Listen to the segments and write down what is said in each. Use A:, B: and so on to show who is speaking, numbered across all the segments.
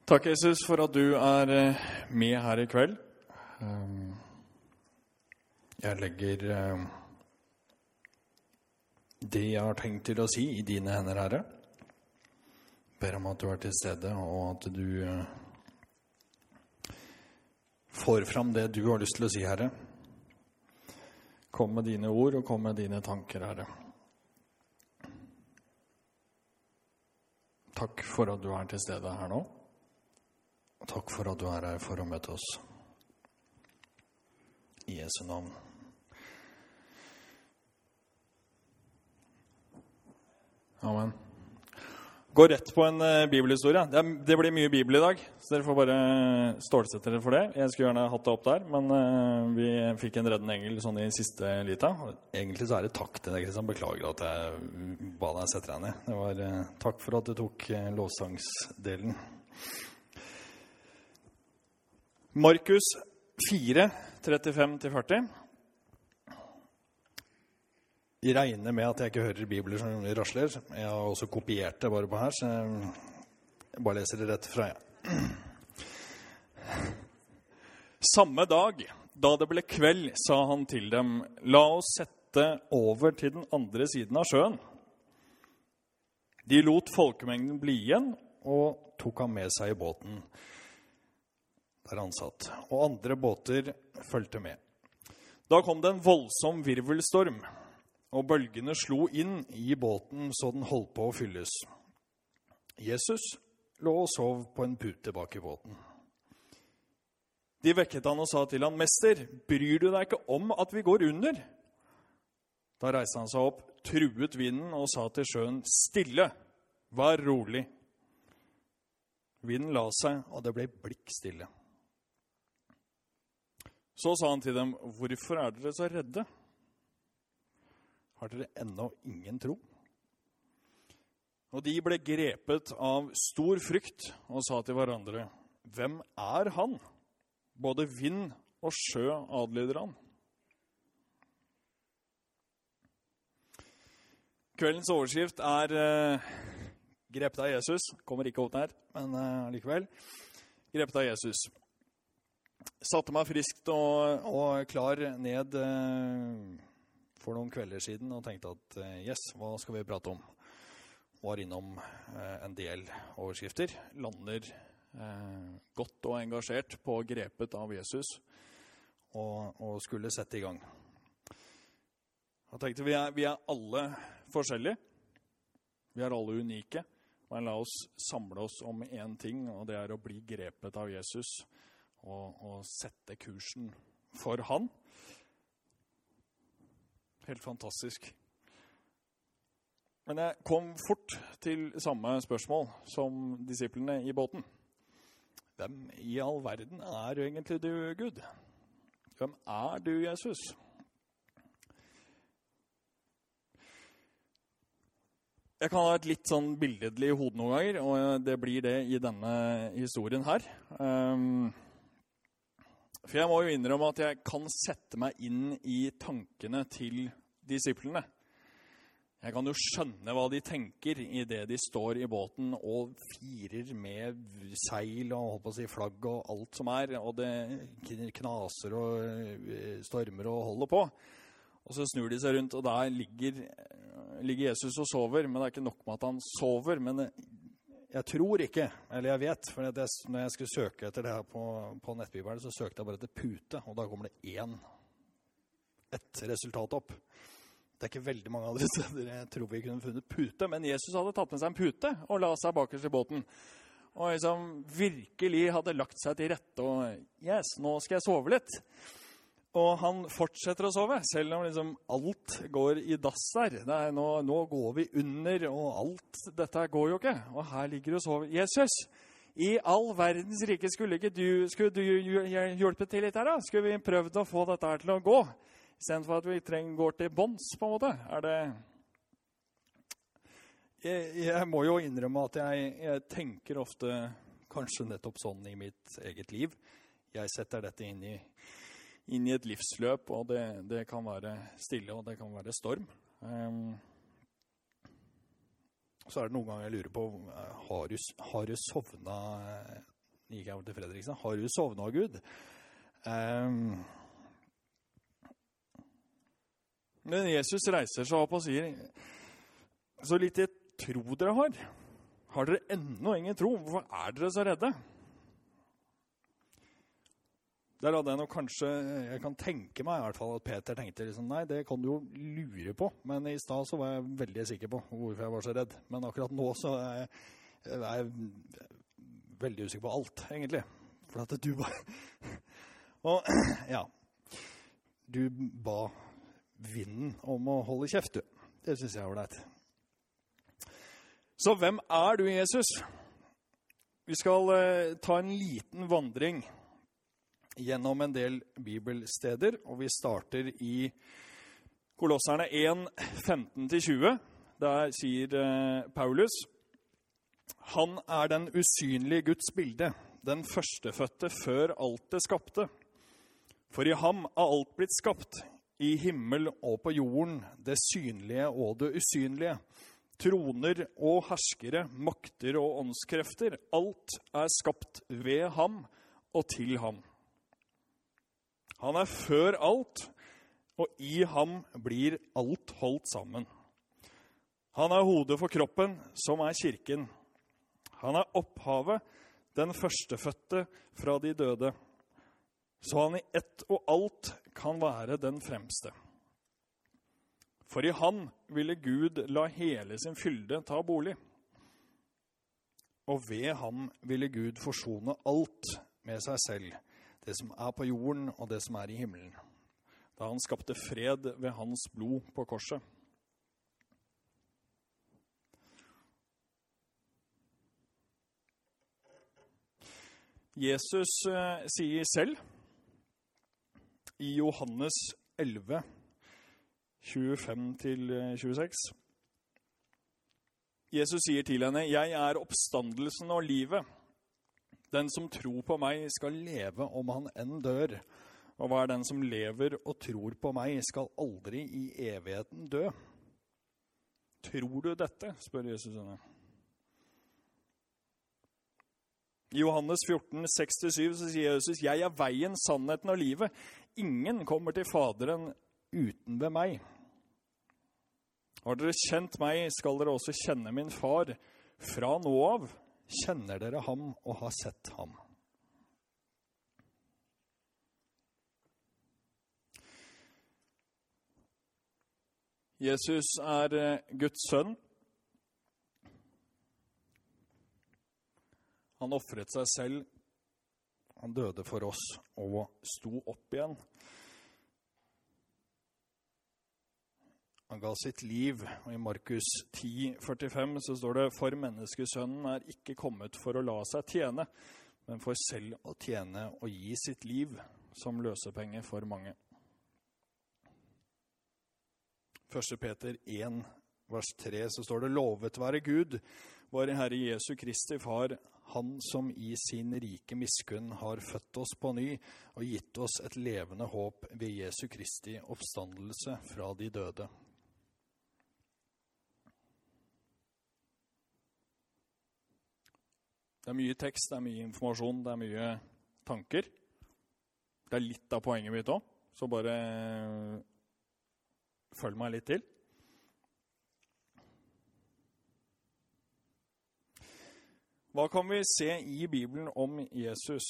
A: Takk, Jesus, for at du med her i kveld. Jeg legger det jeg har tenkt til å si i dine hender, Herre. Ber om at du til stede, og at du får fram det du har lyst til å si, Herre. Kom med dine ord, og kom med dine tanker, Herre. Takk for at du til stede her nå. Takk for at du her for å møte oss. I Jesu navn. Amen. Gå rett på en bibelhistorie. Det blir mye bibel i dag, så dere får bare stålsette dere for det. Jeg skulle gjerne hatt det opp der, men vi fikk en redden engel sånn i siste lita. Egentlig så det takk til deg, Kristian. Beklager at jeg ba deg sette deg ned. Det var takk for at du tok lovsangsdelen. Markus 4, 35-40. Jeg regner med at jeg ikke hører bibler som rasler. Jeg har også kopiert det bare på her, så jeg bare leser det rett fra. Samme dag, da det ble kveld, sa han til dem, la oss sette over til den andre siden av sjøen. De lot folkemengden bli igjen, og tok ham med seg i båten. Der han satt, og andre båter følte med. Da kom det en voldsom virvelstorm, og bølgene slo inn i båten så den holdt på å fylles. Jesus lå og sov på en pute bak i båten. De vekket han og sa til han, «Mester, bryr du deg ikke om at vi går under?» Da reiste han seg opp, truet vinden og sa til sjøen, «Stille, vær rolig!» Vinden la seg, og det ble blikkstille. Så sa han til dem, hvorfor dere så redde? Har dere ennå ingen tro? Og de ble grepet av stor frykt og sa til hverandre, hvem han? Både vind og sjø adlyder han. Kveldens overskrift grepet av Jesus. Kommer ikke opp der, men likevel. Grepet av Jesus. Satte meg friskt og klar ned for noen kvelder siden og tenkte at yes, hva skal vi prate om? Var innom en del overskrifter, lander godt og engasjert på grepet av Jesus og skulle sette i gang. Jeg tenkte vi alle forskjellige, vi alle unike, men la oss samle oss om en ting, og det å bli grepet av Jesus og sette kursen for han. Helt fantastisk. Men jeg kom fort til samme spørsmål som disiplene i båten. Hvem i all verden egentlig du, Gud? Hvem du, Jesus? Jeg kan ha et litt sånn billedlig hode noen ganger, og det blir det i denne historien her. For jeg må jo innrømme at jeg kan sette meg inn i tankene til disiplene. Jeg kan jo skjønne hva de tenker i det de står i båten og firer med seil og flagg og alt som og det knaser og stormer og holder på. Og så snur de seg rundt, og der ligger Jesus og sover, men det ikke nok med at han sover, men jeg tror ikke, eller jeg vet, for når jeg skulle søke etter det her på nettbibelen, så søkte jeg bare etter pute, og da kommer det ett resultat opp. Det ikke veldig mange andre steder jeg tror vi kunne funnet pute, men Jesus hadde tatt med seg en pute og la seg bakerst i båten. Og liksom virkelig hadde lagt seg til rette, og yes, nå skal jeg sove litt. Og han fortsetter å sove, selv om liksom alt går i dass der. Nå går vi under, og alt dette går jo ikke. Og her ligger du og sover. Jesus, i all verdens rike skulle du hjelpe til litt her da? Skulle vi prøvd å få dette her til å gå? I stedet for at vi går til bånds, på en måte. Jeg må jo innrømme at jeg tenker ofte kanskje nettopp sånn i mitt eget liv. Jeg setter dette inn i et livsløp, og det kan være stille, og det kan være storm. Så det noen ganger jeg lurer på, har du sovnet gikk jeg over til Fredriksen. Har du sovnet, Gud? Men Jesus reiser seg opp og sier, så lite tro dere har. Har dere ennå ingen tro? Hvorfor er dere så redde? Der hadde jeg nok kanskje, jeg kan tenke meg i hvert fall at Peter tenkte liksom, nei, det kan du jo lure på. Men i stad så var jeg veldig sikker på hvorfor jeg var så redd. Men akkurat nå så er jeg veldig usikker på alt, egentlig. For at du bare... Og ja, du ba vinden om å holde kjeft, du. Det synes jeg var leit. Så hvem er du, Jesus? Vi skal ta en liten vandring gjennom en del bibelsteder, og vi starter i Kolosserne 1, 15-20. Der sier Paulus, «Han er den usynlige Guds bilde, den førstefødte før alt det skapte. For i ham er alt blitt skapt, i himmel og på jorden, det synlige og det usynlige. Troner og herskere, makter og åndskrefter, alt er skapt ved ham og til ham. Han er før alt, og i ham blir alt holdt sammen. Han er hodet for kroppen, som er kirken. Han er opphavet, den førstefødte fra de døde, så han i ett og alt kan være den fremste. For i han ville Gud la hele sin fylde ta bolig. Og ved ham ville Gud forsone alt med seg selv, det som er på jorden og det som er i himmelen, da han skapte fred ved hans blod på korset. Jesus sier selv i Johannes 11, 25-26. Jesus sier til henne, «Jeg er oppstandelsen og livet. Den som tror på meg skal leve om han enn dør. Og hva er den som lever og tror på meg skal aldri i evigheten dø?» Tror du dette? Spør Jesus henne. I Johannes 14, 6-7 så sier Jesus, «Jeg er veien, sannheten og livet. Ingen kommer til Faderen uten ved meg. Har dere kjent meg, skal dere også kjenne min far. Fra nå av kjenner dere ham og har sett ham.» Jesus er Guds sønn. Han offret seg selv. Han døde for oss og sto opp igjen. Han ga sitt liv, og i Markus 10, 45 så står det, «For menneskesønnen er ikke kommet for å la seg tjene, men for selv å tjene og gi sitt liv som løsepenge for mange.» 1. Peter 1, vers 3, så står det, «Lovet være Gud, vår Herre Jesu Kristi Far, han som i sin rike miskunn har født oss på ny og gitt oss et levende håp ved Jesu Kristi oppstandelse fra de døde.» Det er mye tekst, det er mye informasjon, det er mye tanker. Det er litt av poenget mitt også, så bare følg meg litt til. Hva kan vi se i Bibelen om Jesus?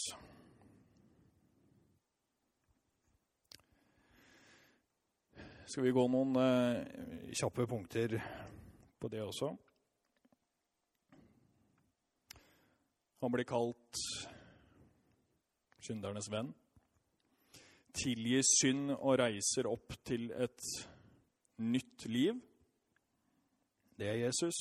A: Skal vi gå noen kjappe punkter på det også? Han blir kalt syndernes venn. Tilgir synd og reiser opp til et nytt liv. Det er Jesus.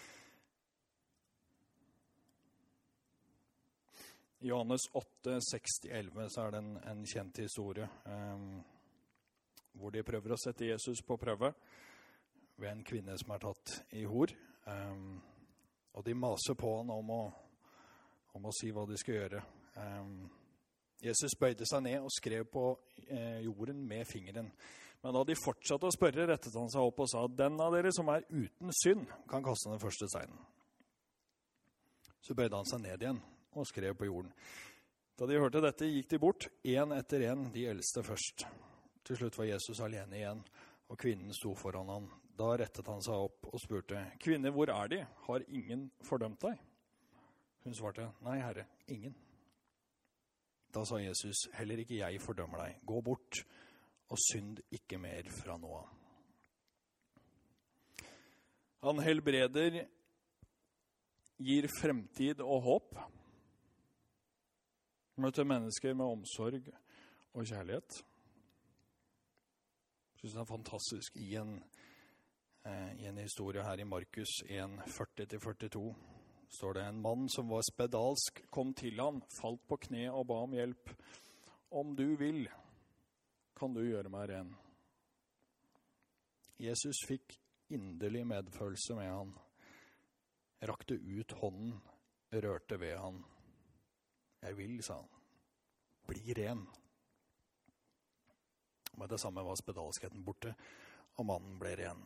A: I Johannes 8, 6-11 så er det en kjent historie hvor de prøver å sette Jesus på prøve ved en kvinne som er tatt i hor. Og de maser på han om å si hva de skal gjøre. Jesus bøyde seg ned og skrev på jorden med fingeren. Men da de fortsatte å spørre, rettet han seg opp og sa, «Den av dere som er uten synd kan kaste den første steinen.» Så bøyde han seg ned igjen og skrev på jorden. Da de hørte dette, gikk de bort, en etter en, de eldste først. Til slutt var Jesus alene igjen, og kvinnen sto foran han. Da rettet han seg opp og spurte, «Kvinne, hvor er de? Har ingen fordømt deg?» Hun svarte, «Nei, Herre, ingen.» Da sa Jesus, «Heller ikke jeg fordømmer deg. Gå bort, og synd ikke mer fra nå av.» Han helbreder, gir fremtid og håp. Møter mennesker med omsorg og kjærlighet. Jeg synes det er fantastisk i en historie her i Markus 1, 40-42. Står det, en mann som var spedalsk kom til han, falt på kne og ba om hjelp. Om du vil, kan du gjøre meg ren. Jesus fikk inderlig medfølelse med han, rakte ut hånden, rørte ved han. Jeg vil, sa han, bli ren. Med det samme var spedalskheten borte, og mannen ble ren.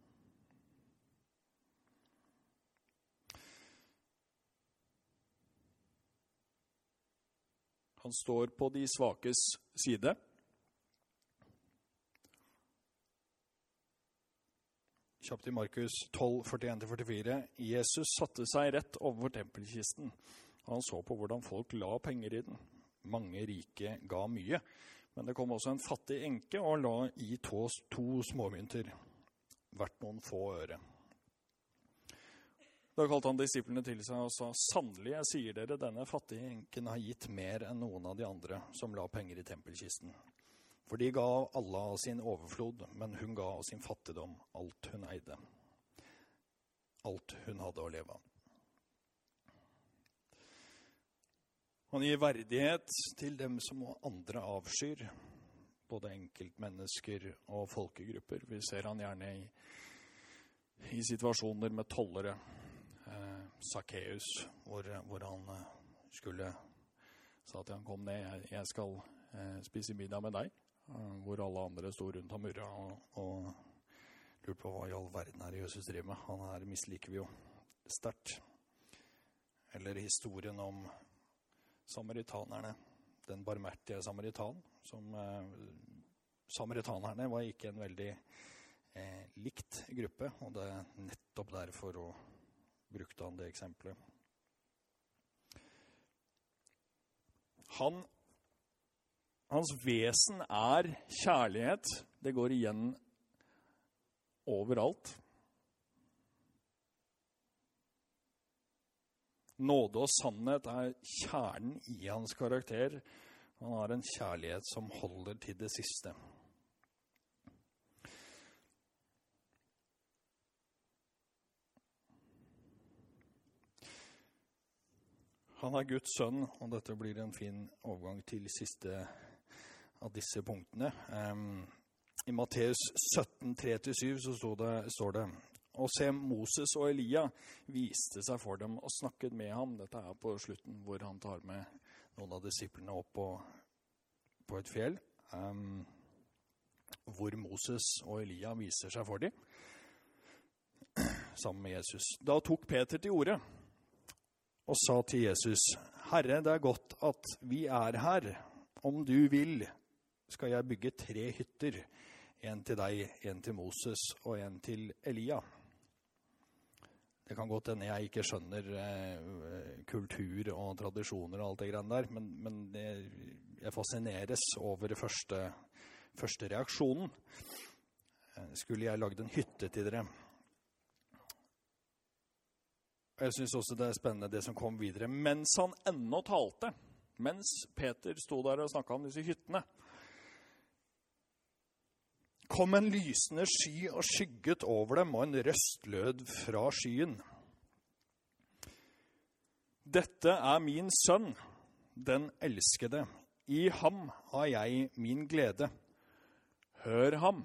A: Han står på de svakes side. Kjapt i Markus 12, 41-44. Jesus satte seg rett over tempelkisten. Han så på hvordan folk la penger i den. Mange rike ga mye, men det kom også en fattig enke og la i to småmynter, hvert noen få øre. Da kalte han disiplene til seg og sa, «Sannelig, jeg sier dere, denne fattige enken har gitt mer enn noen av de andre som la penger i tempelkisten. For de ga alle av sin overflod, men hun ga av sin fattigdom alt hun eide. Alt hun hadde å leve av.» Han gir verdighet til dem som andre avskyr, både enkeltmennesker og folkegrupper. Vi ser han gjerne i situasjoner med tollere. Zacchaeus, hvor han skulle sa til han, «Kom ned, jeg skal spise middag med deg», hvor alle andre stod rundt ham murra og lurte på hva i all verden er Jesus driver med. Han her misliker vi jo sterkt. Eller historien om samaritanerne, den barmhjertige samaritan, samaritanerne var ikke en veldig likt gruppe, og det er nettopp derfor brukte han det eksempelet. Hans vesen er kjærlighet. Det går igjen overalt. Nåde og sannhet er kjernen i hans karakter. Han har en kjærlighet som holder til det siste. Han er Guds sønn, og dette blir en fin overgang til siste av disse punktene. I Matteus 17, 3-7 så står det, «Og se, Moses og Elia viste seg for dem og snakket med ham.» Dette er på slutten hvor han tar med noen av disiplene opp på et fjell, hvor Moses og Elia viser seg for dem, sammen med Jesus. Da tok Peter til ordet og sa til Jesus, «Herre, det er godt at vi er her. Om du vil, skal jeg bygge 3 hytter, en til deg, en til Moses og en til Elia.» Det kan godt hende jeg ikke skjønner kultur og tradisjoner og alt det grann der, men jeg fascineres over første reaksjonen. Skulle jeg lagd en hytte til dere? Jeg synes også det er spennende det som kom videre. Mens han ennå talte, mens Peter stod der og snakket om disse hyttene, kom en lysende sky og skygget over dem, og en røst lød fra skyen. «Dette er min sønn, den elskede. I ham har jeg min glede. Hør ham.»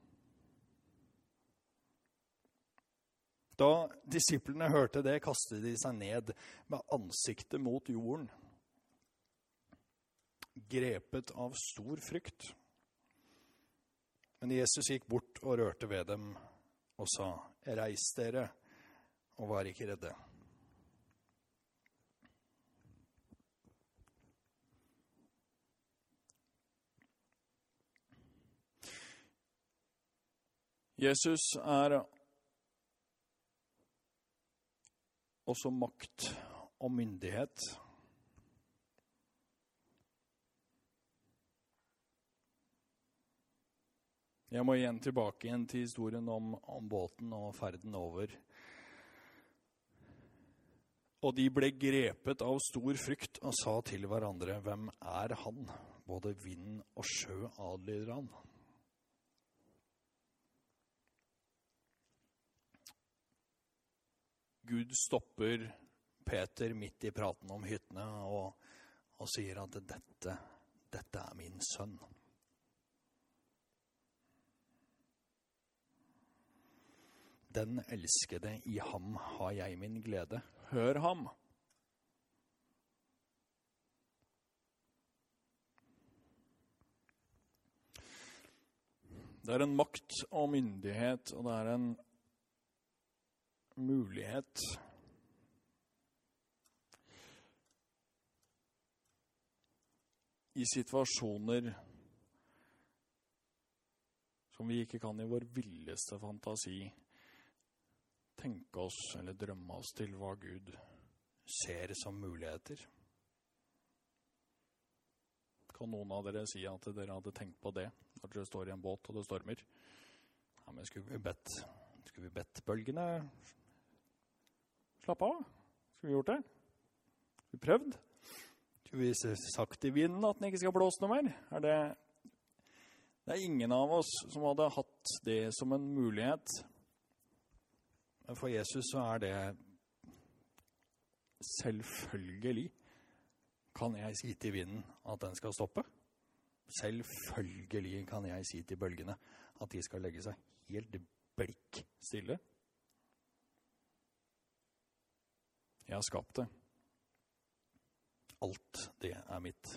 A: Da disiplene hørte det, kastet de seg ned med ansiktet mot jorden, grepet av stor frykt. Men Jesus gikk bort og rørte ved dem og sa, «Reis dere, og vær ikke redde.» Jesus er også makt og myndighet. Jeg må igjen tilbake til historien om båten og ferden over. Og de ble grepet av stor frykt og sa til hverandre, hvem er han? Både vind og sjø adlyder han. Gud stopper Peter midt i praten om hyttene og sier at dette er min sønn. Den elskede, i ham har jeg min glede. Hør ham. Det er en makt og myndighet, og det er en mulighet i situasjoner som vi ikke kan i vår villeste fantasi tenke oss eller drømme oss til hva Gud ser som muligheter. Kan noen av dere si at dere hadde tenkt på det når dere står i en båt og det stormer? Ja, men skulle vi bedt bølgene slappe av? Skulle vi gjort det? Skulle vi prøvd? Skulle vi sagt i vinden at den ikke skal blåse noe mer? Det er ingen av oss som hadde hatt det som en mulighet. Men for Jesus så er det selvfølgelig kan jeg si til vinden at den skal stoppe. Selvfølgelig kan jeg si til bølgene at de skal legge seg helt blikk stille. Jeg har skapt det. Alt det er mitt.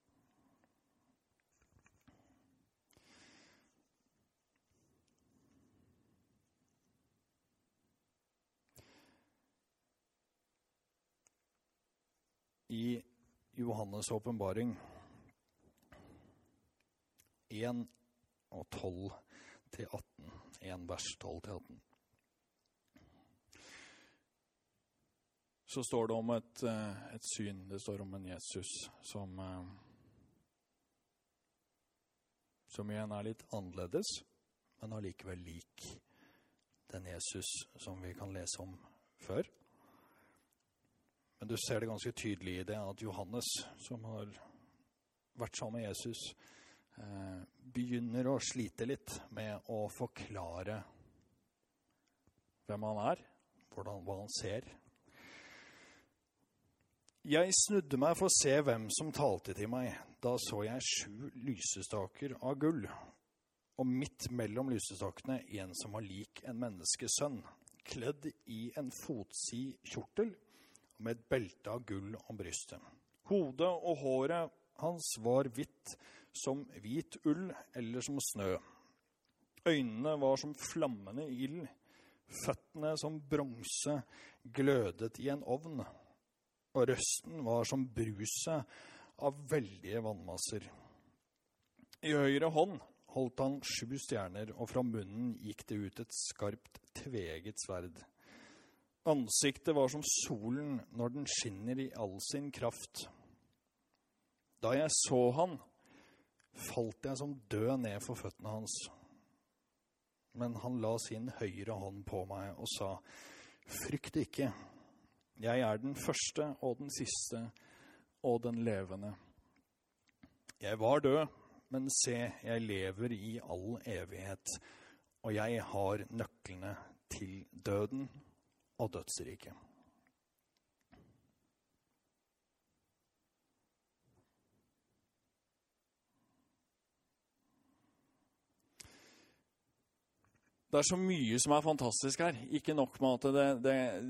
A: I Johannes åpenbaring 1 og 12-18. 1 vers 12-18. Så står det om et syn. Det står om en Jesus som igjen er litt annerledes, men allikevel lik den Jesus som vi kan lese om før. Men du ser det ganske tydelig i det at Johannes, som har vært sammen med Jesus, begynner å slite litt med å forklare hvem han er, hva han ser. Jeg snudde meg for å se hvem som talte til meg. Da så jeg 7 lysestaker av gull, og midt mellom lysestakene en som var lik en menneskesønn, kledd i en fotsid kjortel, med et belte av gull om brystet. Hodet og håret hans var hvitt som hvit ull eller som snø. Øynene var som flammende ild, føttene som bronse glødet i en ovn, og røsten var som bruset av veldige vannmasser. I høyre hånd holdt han 7 stjerner, og fra munnen gikk det ut et skarpt tveget sverd. Ansiktet var som solen når den skinner i all sin kraft. Da jeg så han, falt jeg som død ned for føttene hans. Men han la sin høyre hånd på meg og sa, frykt ikke, jeg er den første og den siste og den levende. Jeg var død, men se, jeg lever i all evighet, og jeg har nøklene til døden og dødsriket. Det er så mye som er fantastisk her. Ikke nok med at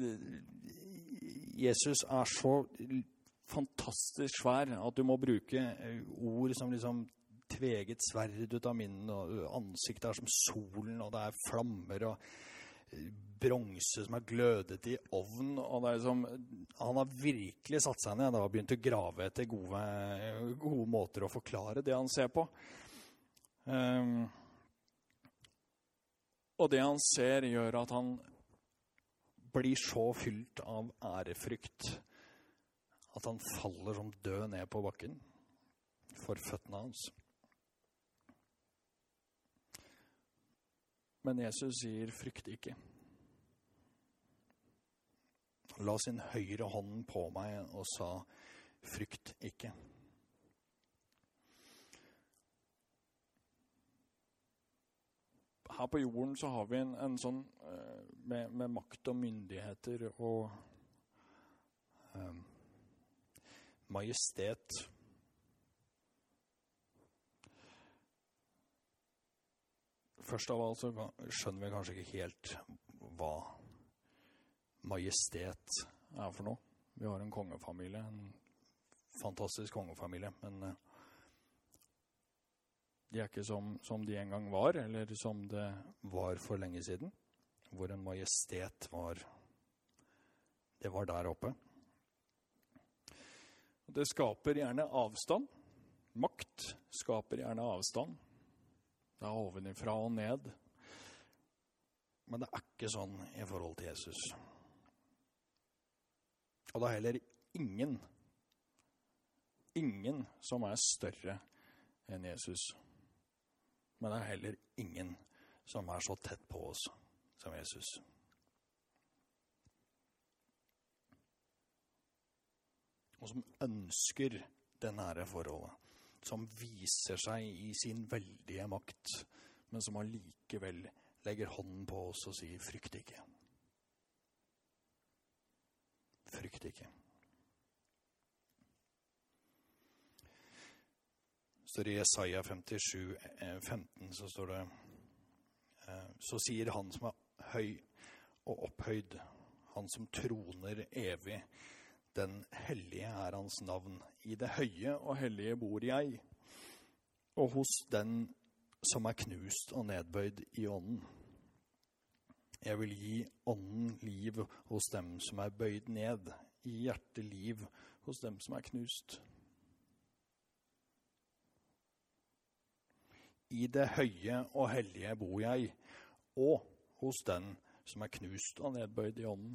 A: Jesus er så fantastisk svær at du må bruke ord som liksom tveget sverd ut av minnen, og ansiktet er som solen, og det er flammer og bronse som er glødet i ovn, og det er liksom, han har virkelig satt seg ned og begynt å grave etter gode måter å forklare det han ser på. Og det han ser gjør at han blir så fylt av ærefrykt at han faller som død ned på bakken for føttene hans. Men Jesus sier, frykt ikke. La sin høyre hånd på meg og sa, frykt ikke. Her på jorden så har vi en sånn med makt og myndigheter og majestet. Først av alt så skjønner vi kanskje ikke helt hva majestet er for noe. Vi har en kongefamilie, en fantastisk kongefamilie, men de er ikke som de en gang var, eller som det var for lenge siden, hvor en majestet var der oppe. Det skaper gjerne avstand. Makt skaper gjerne avstand. Det er ovenifra og ned. Men det er ikke sånn i forhold til Jesus. Og det er heller ingen som er større enn Jesus. Men det er heller ingen som er så tett på oss som Jesus. Og som ønsker det nære forholdet. Som viser seg i sin veldige makt, men som allikevel legger hånden på oss og sier, frykt ikke. Frykt ikke. Så i Jesaja 57, 15 så står det, så sier han som er høy og opphøyd, han som troner evig, den hellige er hans navn. I det høye og hellige bor jeg, og hos den som er knust og nedbøyd i ånden. Jeg vil gi ånden liv hos dem som er bøyd ned, i hjertet liv hos dem som er knust. I det høye og hellige bor jeg, og hos den som er knust og nedbøyd i ånden.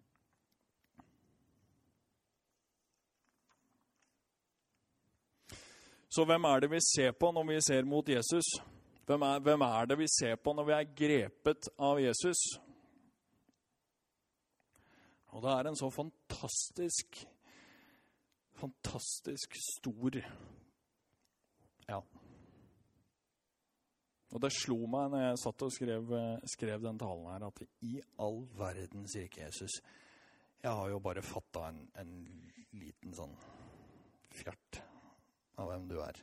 A: Så hvem er det vi ser på når vi ser mot Jesus? Hvem er det vi ser på når vi er grepet av Jesus? Og det er en så fantastisk stor, ja. Og det slo meg når jeg satt og skrev den talen her, at i all verden, sier ikke Jesus, jeg har jo bare fattet en liten sånn fjert av hvem du er.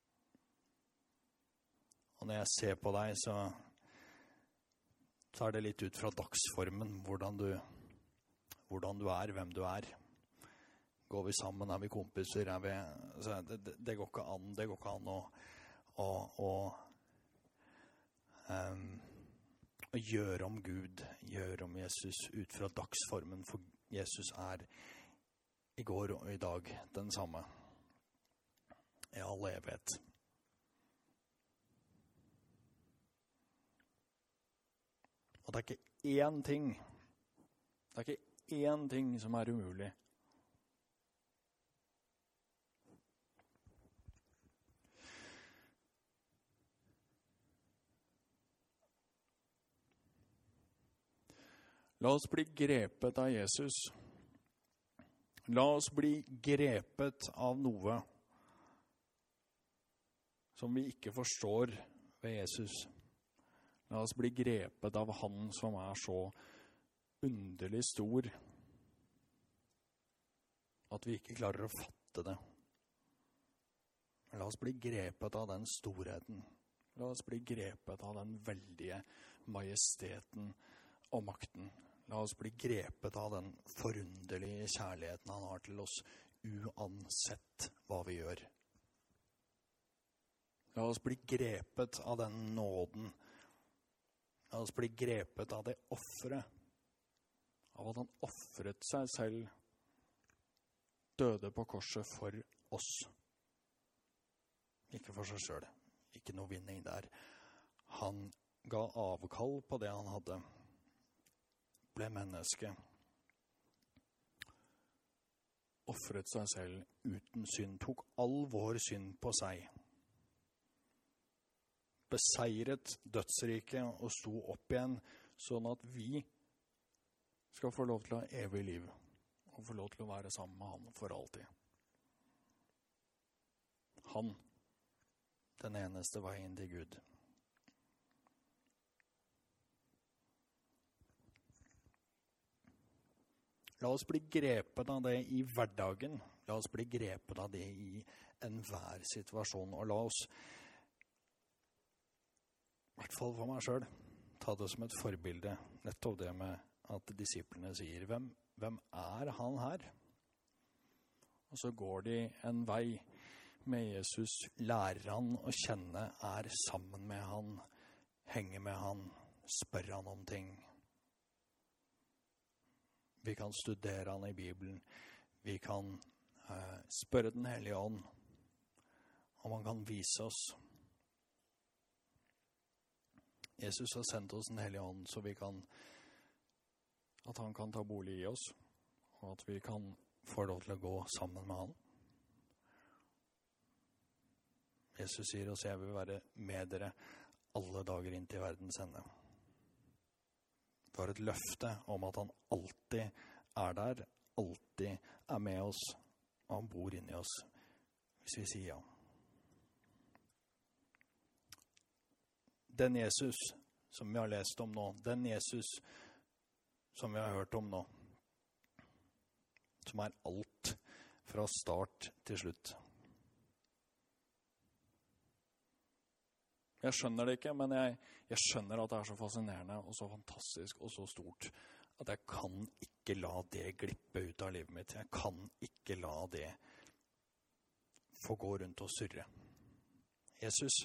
A: Og når jeg ser på deg, så er det litt ut fra dagsformen, hvordan du er, hvem du er. Går vi sammen, er vi kompiser, det går ikke an å gjøre om Gud, gjøre om Jesus ut fra dagsformen, for Jesus er i går og i dag den samme i all evighet. Og det er ikke én ting som er umulig. La oss bli grepet av Jesus. La oss bli grepet av noe som vi ikke forstår ved Jesus. La oss bli grepet av han som er så underlig stor at vi ikke klarer å fatte det. La oss bli grepet av den storheten. La oss bli grepet av den veldige majesteten og makten. La oss bli grepet av den forunderlige kjærligheten han har til oss, uansett hva vi gjør. La oss bli grepet av den nåden. La oss bli grepet av det offeret. Av at han offret seg selv, døde på korset for oss. Ikke for seg selv. Ikke noe vinning der. Han ga avkall på det han hadde, ble menneske, offret seg selv uten synd, tok all vår synd på seg, beseiret dødsriket og sto opp igjen, sånn at vi skal få lov til å ha evig liv, og få lov til å være sammen med han for alltid. Han, den eneste veien til Gud. La oss bli grepet av det i hverdagen. La oss bli grepet av det i enhver situasjon. Og la oss, i hvert fall for meg selv, ta det som et forbilde. Nettopp det med at disiplene sier, hvem er han her? Og så går de en vei med Jesus, lærer han å kjenne, er sammen med han, henger med han, spør han om ting. Vi kan studere han i Bibelen. Vi kan spørre den hellige ånd. Og han kan vise oss. Jesus har sendt oss den hellige ånd, så at han kan ta bolig i oss. Og at vi kan få lov til å gå sammen med han. Jesus sier oss, jeg vil være med dere alle dager inn til verdens ende. Det var et løfte om at han alltid er der, alltid er med oss, og han bor inni oss, hvis vi sier ja. Den Jesus som vi har lest om nå, den Jesus som vi har hørt om nå, som er alt fra start til slutt. Jeg skjønner det ikke, men jeg skjønner at det er så fascinerende og så fantastisk og så stort at jeg kan ikke la det glippe ut av livet mitt. Jeg kan ikke la det få gå rundt og surre. Jesus,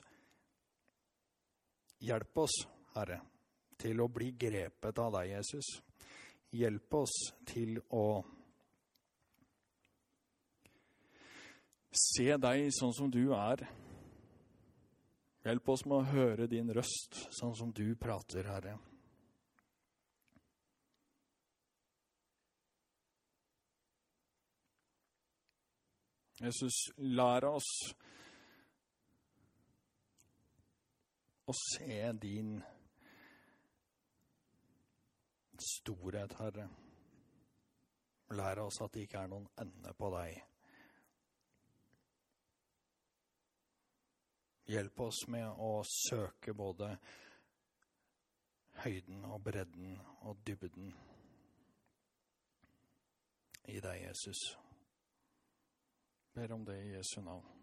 A: hjelp oss, Herre, til å bli grepet av deg, Jesus. Hjelp oss til å se deg sånn som du er. Hjelp oss med å høre din røst, sånn som du prater, Herre. Jesus, lær oss å se din storhet, Herre. Lær oss at det ikke er noen ende på deg. Hjelp oss med å søke både høyden og bredden og dybden i deg, Jesus. Ber om det i Jesu navn.